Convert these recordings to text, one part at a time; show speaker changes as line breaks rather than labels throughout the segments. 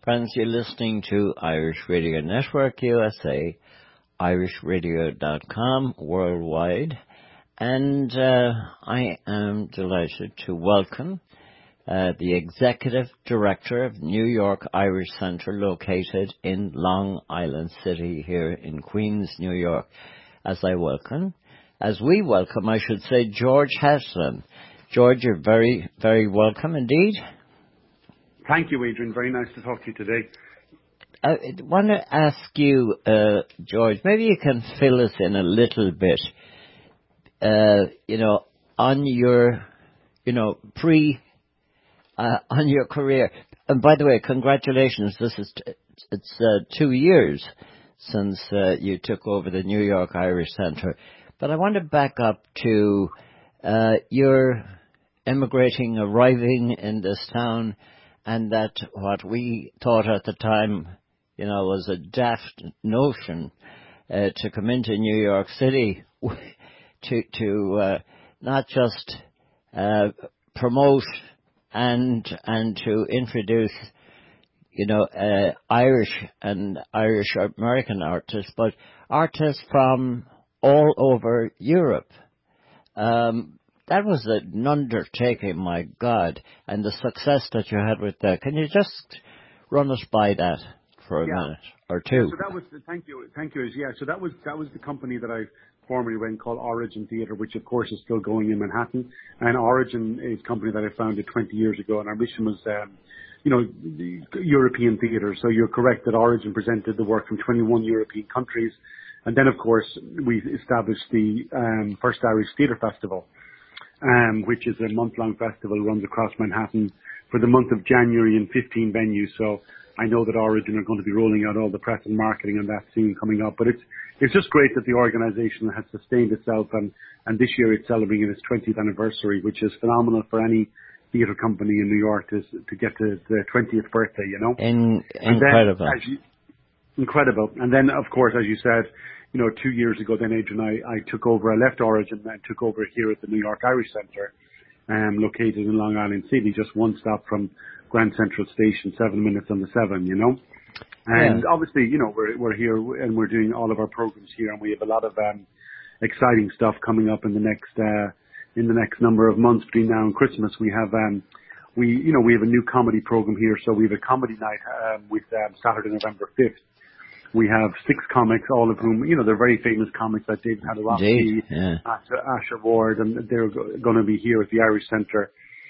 Friends, you're listening to Irish Radio Network USA, irishradio.com worldwide, and I am delighted to welcome the Executive Director of New York Irish Centre, located in Long Island City here in Queens, New York, as we welcome, I should say, George Heslin. George, you're very, very welcome indeed.
Thank you, Adrian. Very nice to talk to you today.
I want to ask you, George, maybe you can fill us in a little bit, on your, on your career. And by the way, congratulations. It's 2 years since you took over the New York Irish Centre. But I want to back up to your arriving in this town, and that what we thought at the time, was a daft notion to come into New York City to not just promote and to introduce, Irish and Irish American artists, but artists from all over Europe. That was an undertaking, my God, and the success that you had with that. Can you just run us by that for a minute or two?
So that was thank you. Yeah, so that was the company that I formerly ran, called Origin Theatre, which of course is still going in Manhattan. And Origin is a company that I founded 20 years ago, and our mission was, European theatre. So you're correct that Origin presented the work from 21 European countries, and then of course we established the first Irish Theatre Festival, which is a month-long festival, runs across Manhattan for the month of January in 15 venues. So I know that Origin are going to be rolling out all the press and marketing on that soon coming up. But it's just great that the organisation has sustained itself, and this year it's celebrating its 20th anniversary, which is phenomenal for any theatre company in New York to get to their 20th birthday,
Incredible.
Incredible. And then, of course, as you said, 2 years ago, then Adrian, I took over. I left Origin and took over here at the New York Irish Centre, located in Long Island City, just one stop from Grand Central Station, 7 minutes on the 7, And obviously, we're here and we're doing all of our programs here, and we have a lot of exciting stuff coming up in the next number of months between now and Christmas. We have we have a new comedy program here, so we have a comedy night with Saturday, November 5th. We have 6 comics, all of whom, they're very famous comics, like David Hadlowski, Asher Ward, and they're going to be here at the Irish Centre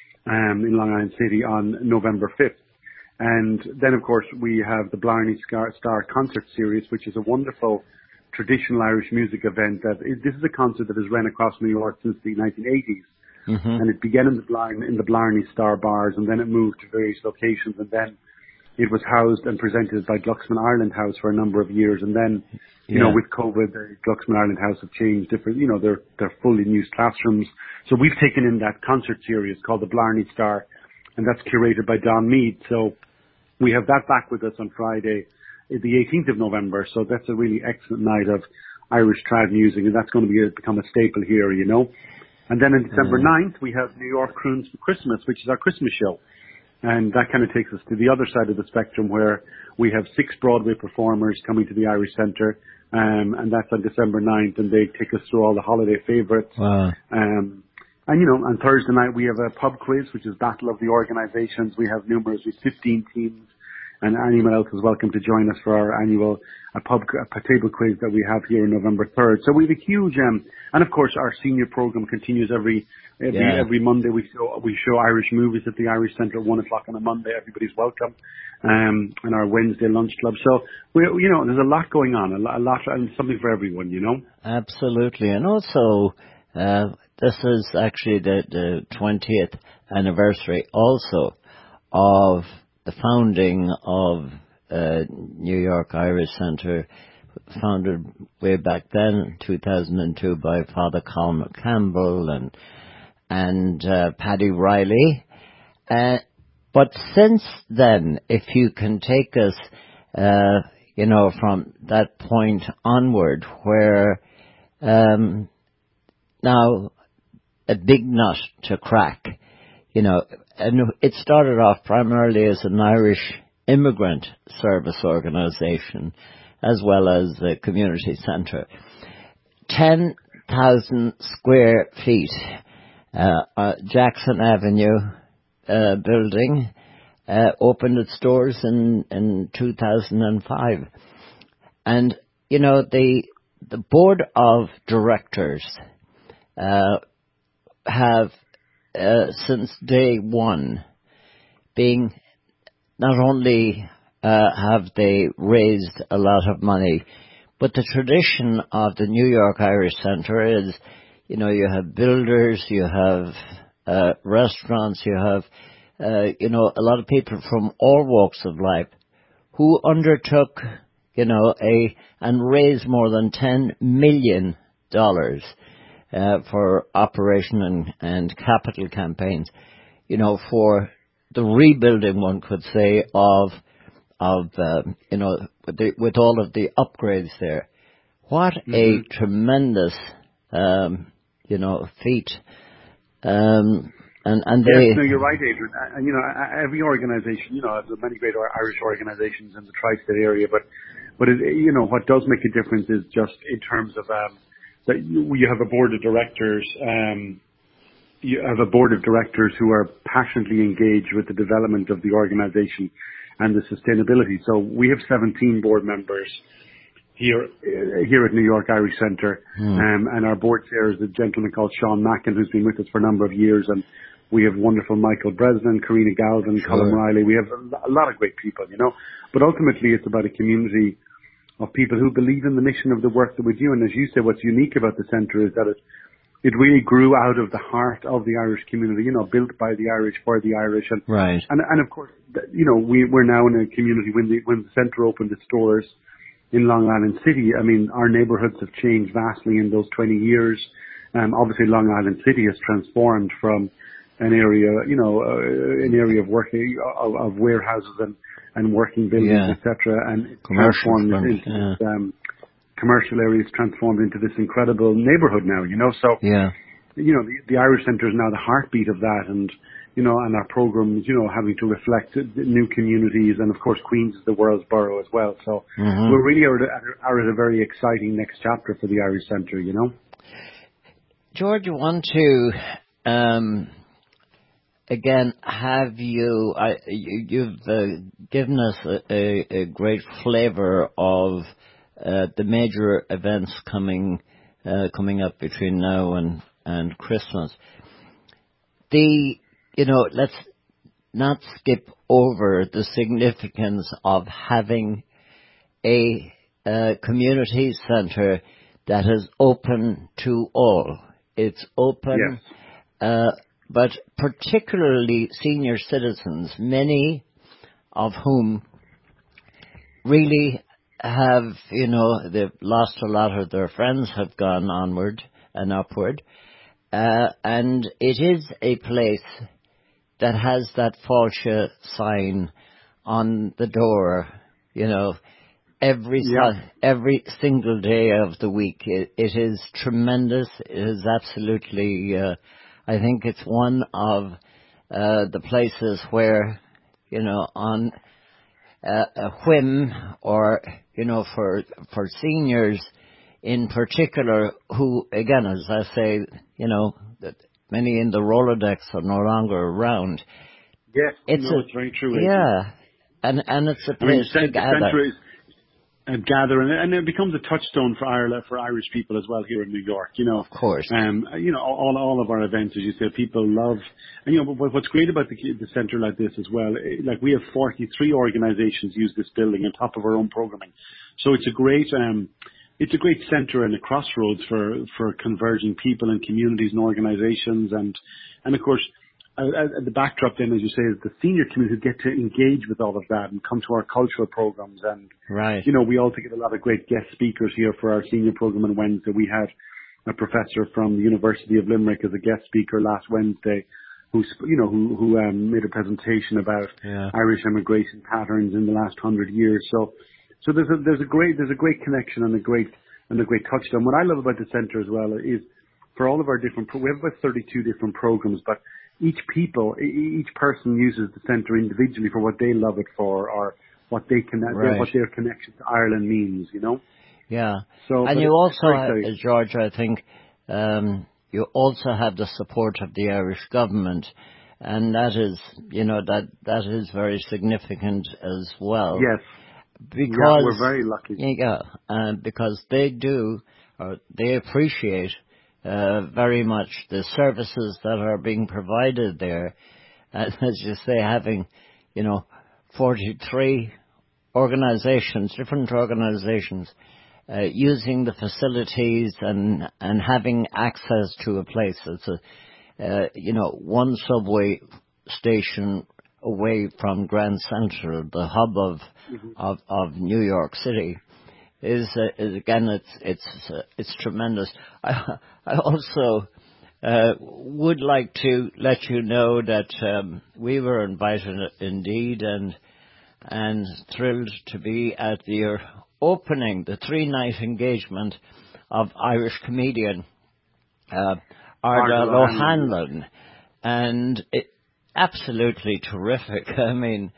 in Long Island City on November 5th. And then, of course, we have the Blarney Star Concert Series, which is a wonderful traditional Irish music event. This is a concert that has run across New York since the 1980s. Mm-hmm. And it began in the Blarney Star bars, and then it moved to various locations, and then it was housed and presented by Glucksman Ireland House for a number of years. And then, with COVID, the Glucksman Ireland House have changed different, they're fully used classrooms. So we've taken in that concert series called the Blarney Star, and that's curated by Don Mead. So we have that back with us on Friday, the 18th of November. So that's a really excellent night of Irish trad music, and that's going to become a staple here, And then on December 9th, we have New York Croons for Christmas, which is our Christmas show. And that kind of takes us to the other side of the spectrum, where we have 6 Broadway performers coming to the Irish Centre, and that's on December 9th, and they take us through all the holiday favourites.
Wow.
And on Thursday night we have a pub quiz, which is Battle of the Organisations. We have 15 teams, and anyone else is welcome to join us for our annual table quiz that we have here on November 3rd. So we have a huge, and of course our senior program continues every Monday. We show Irish movies at the Irish Centre at 1 o'clock on a Monday. Everybody's welcome. And our Wednesday lunch club. So there's a lot going on, a lot, and something for everyone,
Absolutely. And also, this is actually the 20th anniversary also of the founding of New York Irish Centre, founded way back then, 2002, by Father Colm Campbell and Paddy Riley. But since then, if you can take us, from that point onward, where now a big nut to crack, and it started off primarily as an Irish immigrant service organisation as well as the community centre. 10,000 square feet, Jackson Avenue building, opened its doors in 2005. And, you know, the board of directors have, since day one, being not only have they raised a lot of money, but the tradition of the New York Irish Centre is, you know, you have builders, you have restaurants, you have, you know, a lot of people from all walks of life who undertook, you know, and raised more than $10 million for operation and capital campaigns, you know, for the rebuilding, one could say, of you know, with all of the upgrades there. What a tremendous, you know, feat. And they...
Yes, no, you're right, Adrian. And, you know, every organisation, you know, there's many great Irish organisations in the tri-state area, but it, you know, what does make a difference is just in terms of, that you have a board of directors, you have a board of directors who are passionately engaged with the development of the organisation and the sustainability. So we have 17 board members here at New York Irish Centre, and our board chair is a gentleman called Sean Mackin, who's been with us for a number of years, and we have wonderful Michael Bresnan, Karina Galvin, Colin Riley. We have a lot of great people, you know. But ultimately, it's about a community of people who believe in the mission of the work that we do. And as you say, what's unique about the centre is that it really grew out of the heart of the Irish community, you know, built by the Irish for the Irish. And,
right.
And of course, you know, we're now in a community when the centre opened its doors in Long Island City. I mean, our neighbourhoods have changed vastly in those 20 years. Obviously, Long Island City has transformed from an area, you know, an area of working, of warehouses and working buildings, etc. And it's transformed into commercial areas, transformed into this incredible neighbourhood now, you know. So, you know, the Irish Centre is now the heartbeat of that, and, you know, and our programs, you know, having to reflect new communities, and of course Queens is the world's borough as well. So we're really are at a very exciting next chapter for the Irish Centre, you know.
George, you want to, again, have you've given us a great flavour of the major events coming up between now and Christmas. You know, let's not skip over the significance of having a community centre that is open to all. It's open, but particularly senior citizens, many of whom really have, you know, they've lost a lot of their friends, have gone onward and upward, and it is a place that has that Fáilte sign on the door, you know, every single day of the week. It is tremendous. It is absolutely, I think it's one of the places where, you know, on a whim, or, you know, for seniors in particular, who, again, as I say, you know, that many in the Rolodex are no longer around.
Yes, it's very true.
Yeah, and it's a place to gather.
Gather, and it becomes a touchstone for Ireland, for Irish people as well here in New York. You know,
of course.
You know, all of our events, as you say, people love. And you know, but what's great about the centre like this as well, like we have 43 organisations use this building on top of our own programming, so it's a great centre and a crossroads for converging people and communities and organisations, and of course. The backdrop then, as you say, is the senior community who get to engage with all of that and come to our cultural programs. And, you know, we also get a lot of great guest speakers here for our senior program on Wednesday. We had a professor from the University of Limerick as a guest speaker last Wednesday who made a presentation about Irish immigration patterns in the last 100 years. So there's a great connection and a great touchdown. What I love about the centre as well is for all of our different, we have about 32 different programs, but each person uses the centre individually for what they love it for, or what
Right.
what their connection to Ireland means,
Yeah.
So,
And
but
you
it's
also,
very exciting.
George, I think, you also have the support of the Irish government, and that is, that is very significant as well,
Yes, yeah, we're
because,
very lucky.
because they do, or they appreciate very much the services that are being provided there. And as you say, having, 43 organizations, different organizations, using the facilities and having access to a place. It's one subway station away from Grand Central, the hub
Hmm.
of New York City. Is again, it's tremendous. I also would like to let you know that we were invited indeed, and thrilled to be at the opening, the 3-night engagement of Irish comedian Ardal
Ardal O'Hanlon,
O'Hanlon, and it absolutely terrific. I mean,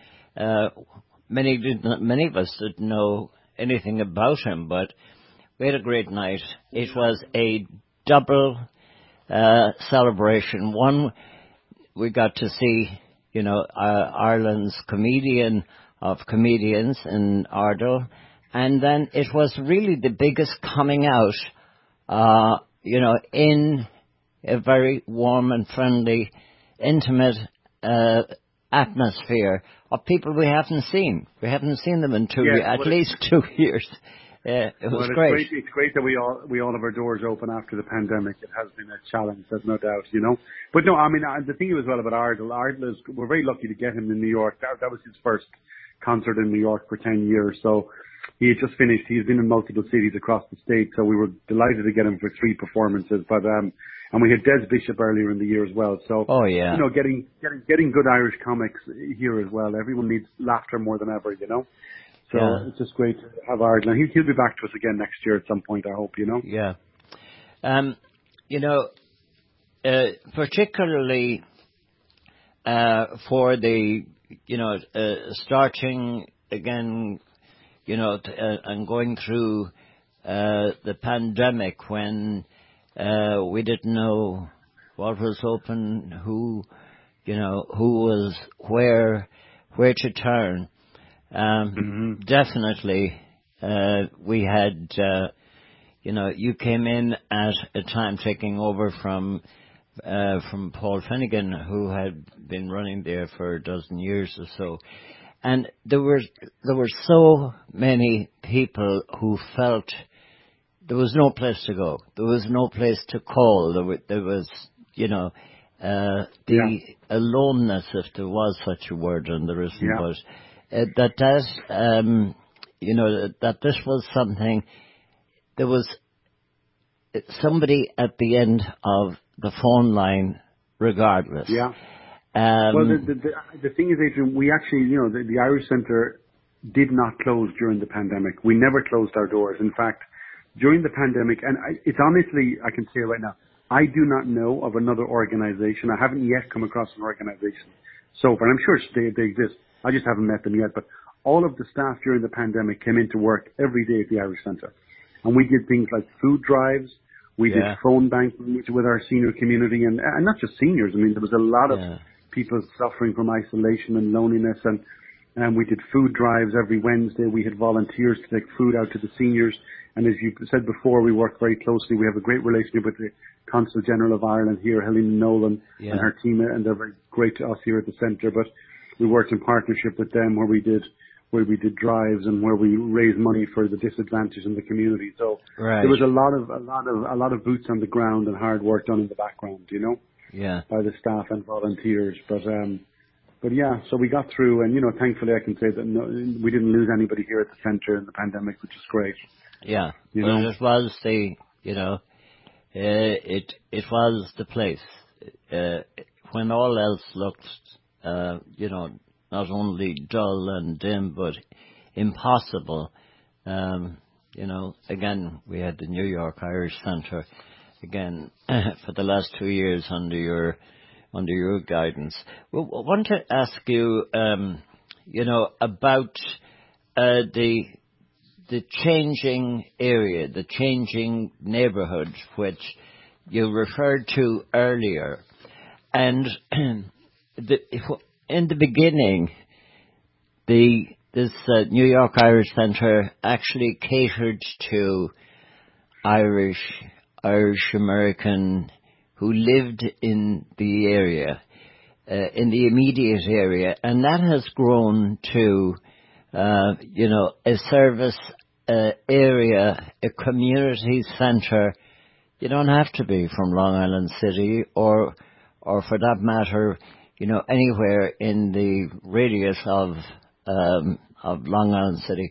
many of us didn't know anything about him, but we had a great night. It was a double celebration. One, we got to see, Ireland's comedian of comedians in Ardal, and then it was really the biggest coming out, in a very warm and friendly, intimate atmosphere of people we haven't seen. We haven't seen them in
Yes,
at least 2 years. It was great.
It's great that we all have our doors open after the pandemic. It has been a challenge, there's no doubt, But no, I mean, the thing as well about Ardal. Ardal is, we're very lucky to get him in New York. That was his first concert in New York for 10 years. So he had just finished. He's been in multiple cities across the state. So we were delighted to get him for 3 performances. But and we had Des Bishop earlier in the year as well. So
Oh yeah,
getting good Irish comics here as well. Everyone needs laughter more than ever, So
yeah,
it's just great to have Ardal. And he'll be back to us again next year at some point, I hope,
yeah. You know, particularly for the, starting again, and going through the pandemic when we didn't know what was open, who was where to turn.
Hmm.
Definitely, we had, you came in at a time taking over from Paul Finnegan, who had been running there for a dozen years or so. And there were so many people who felt there was no place to go. There was no place to call. There was the aloneness, if there was such a word, and there isn't,
Yeah.
but that this was something. There was somebody at the end of the phone line, regardless.
Yeah. Well, the thing is, Adrian, we actually, the Irish Centre did not close during the pandemic. We never closed our doors. In fact, during the pandemic, and it's honestly, I can say right now, I do not know of another organisation. I haven't yet come across an organisation so far. And I'm sure they exist. I just haven't met them yet. But all of the staff during the pandemic came into work every day at the Irish Centre. And we did things like food drives. We did phone banking with our senior community, and not just seniors. I mean, there was a lot of people suffering from isolation and loneliness, and we did food drives every Wednesday. We had volunteers to take food out to the seniors, and as you said before, we work very closely. We have a great relationship with the Consul General of Ireland here, Helena Nolan, and her team, and they're very great to us here at the centre. But we worked in partnership with them where we did drives and where we raised money for the disadvantaged in the community. So there was a lot of boots on the ground and hard work done in the background, by the staff and volunteers. But yeah, so we got through, and thankfully I can say that we didn't lose anybody here at the centre in the pandemic, which is great.
Yeah, well, it was the it was the place when all else looked not only dull and dim, but impossible. Again, we had the New York Irish Centre, again, for the last 2 years under your under your guidance. Well, I want to ask you, about the changing area, the changing neighbourhood, which you referred to earlier. And in the beginning, this New York Irish Centre actually catered to Irish American who lived in the area, in the immediate area, and that has grown to, a service area, a community centre. You don't have to be from Long Island City or for that matter, anywhere in the radius of Long Island City.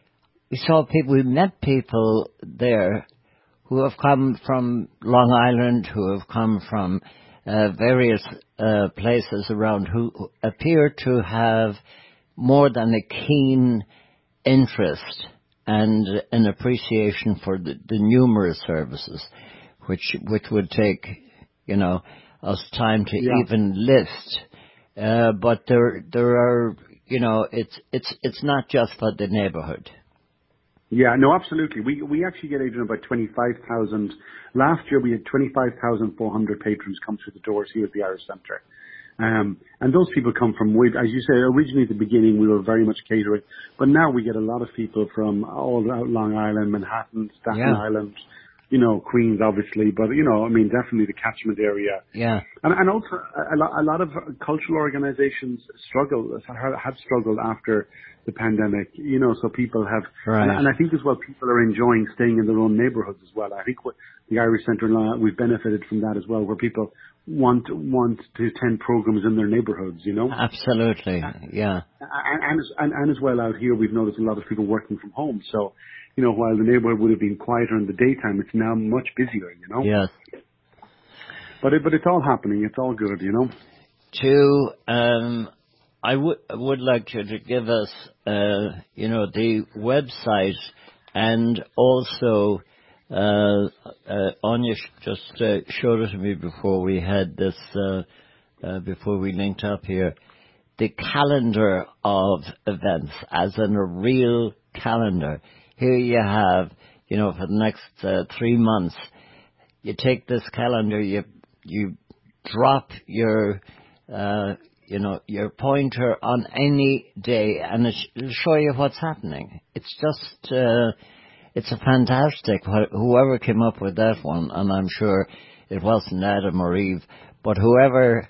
We met people there who have come from Long Island, who have come from various places around, who appear to have more than a keen interest and an appreciation for the numerous services, which would take, us time to even list. But there are, it's not just for the neighbourhood.
Yeah, no, absolutely. We actually get, Adrian, about 25,000. Last year we had 25,400 patrons come through the doors here at the Irish Centre. And those people come from, as you say, originally at the beginning we were very much catering, but now we get a lot of people from all out Long Island, Manhattan, Staten Island, Queens obviously, but definitely the catchment area.
Yeah.
And also a lot of cultural organizations have struggled after the pandemic, so people have,
right.
and I think as well people are enjoying staying in their own neighborhoods as well. I think what the Irish Centre, we've benefited from that as well, where people want to attend programs in their neighborhoods,
Absolutely, yeah.
And as well out here, we've noticed a lot of people working from home. So, while the neighborhood would have been quieter in the daytime, it's now much busier,
Yes.
But it's all happening. It's all good,
I would like you to give us, the website, and also, Anya just showed it to me before we had this, before we linked up here, the calendar of events, as in a real calendar. Here you have, for the next 3 months, you take this calendar, you drop your pointer on any day, and it'll show you what's happening. It's just, it's a fantastic, whoever came up with that one, and I'm sure it wasn't Adam or Eve, but whoever,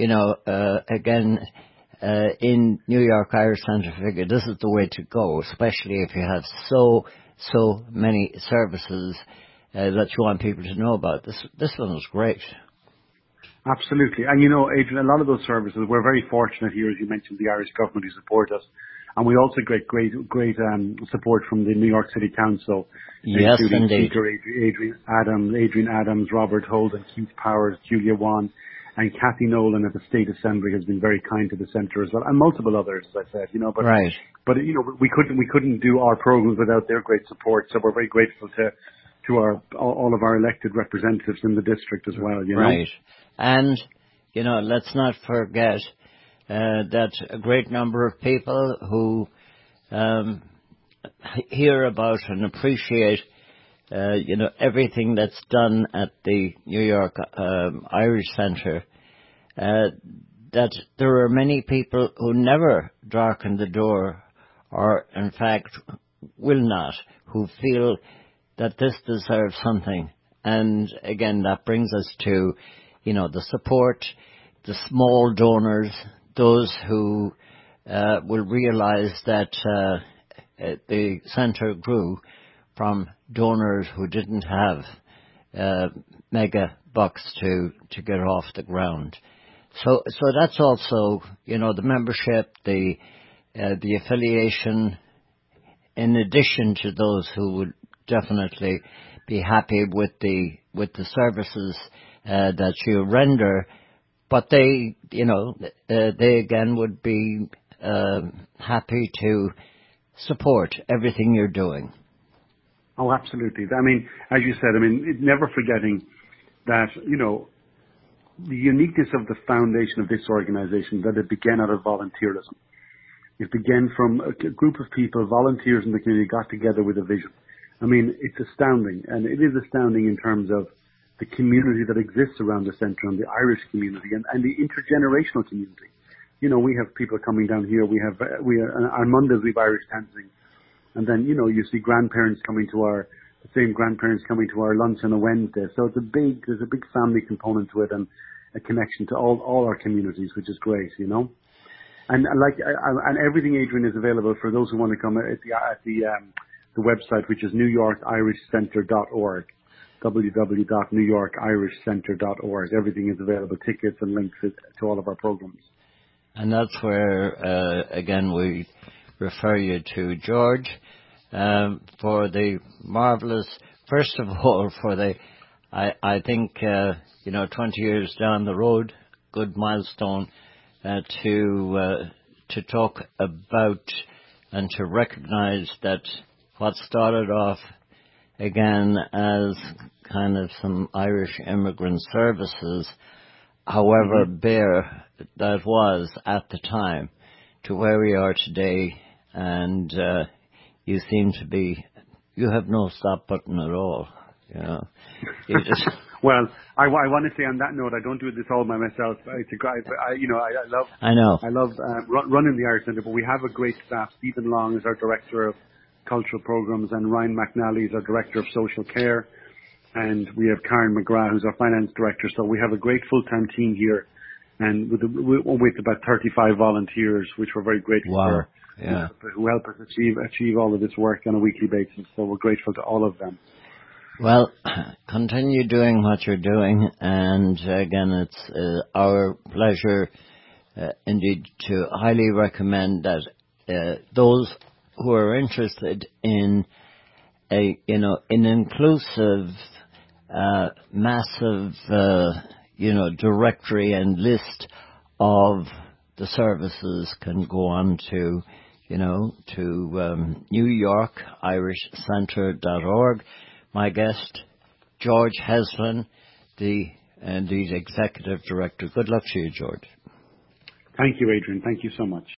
in New York Irish Centre figured this is the way to go, especially if you have so many services that you want people to know about. This one was great.
Absolutely. And Adrian, a lot of those services, we're very fortunate here, as you mentioned, the Irish government who support us. And we also get great support from the New York City Council.
Yes,
including
indeed.
Speaker Adrian Adams, Robert Holden, Keith Powers, Julia Wan, and Kathy Nolan at the State Assembly has been very kind to the Centre as well, and multiple others, as I said, but,
right.
But, we couldn't do our programs without their great support, so we're very grateful to all of our elected representatives in the district as well,
Right. And, let's not forget that a great number of people who hear about and appreciate, everything that's done at the New York Irish Centre, that there are many people who never darken the door, or in fact will not, who feel that this deserves something. And again, that brings us to, the support, the small donors, those who will realize that the centre grew from donors who didn't have mega bucks to get off the ground. So that's also, the membership, the affiliation, in addition to those who would definitely be happy with the services that you render, but they again would be happy to support everything you're doing.
Oh, absolutely. I mean, as you said, never forgetting that, the uniqueness of the foundation of this organization that it began out of volunteerism. It began from a group of people, volunteers in the community, got together with a vision. I mean, it's astounding, and it is astounding in terms of the community that exists around the centre, and the Irish community, and the intergenerational community. You know, we have people coming down here. On Mondays we have Irish dancing, and then you see grandparents coming to the same grandparents coming to our lunch on a Wednesday. So there's a big family component to it, and a connection to all our communities, which is great, And and everything, Adrian, is available for those who want to come at the website, which is newyorkirishcentre.org, www.newyorkirishcentre.org. Everything is available, tickets and links to all of our programs.
And that's where, again, we refer you to George for the marvelous, first of all, I think, 20 years down the road, good milestone to talk about and to recognize that what started off again as kind of some Irish immigrant services, however bare that was at the time, to where we are today, and you seem to you have no stop button at all. You just
Well, I want to say on that note, I don't do this all by myself. It's a great, I love running the Irish Centre, but we have a great staff. Stephen Long is our Director of Cultural Programs, and Ryan McNally is our Director of Social Care, and we have Karen McGrath, who's our Finance Director. So we have a great full-time team here, and with about 35 volunteers, which we're very grateful for, who help us achieve all of this work on a weekly basis. So we're grateful to all of them.
Well, continue doing what you're doing, and again, it's our pleasure indeed to highly recommend that those who are interested in an inclusive, massive, directory and list of the services can go on to newyorkirishcentre.org. My guest, George Heslin, the Executive Director. Good luck to you, George.
Thank you, Adrian. Thank you so much.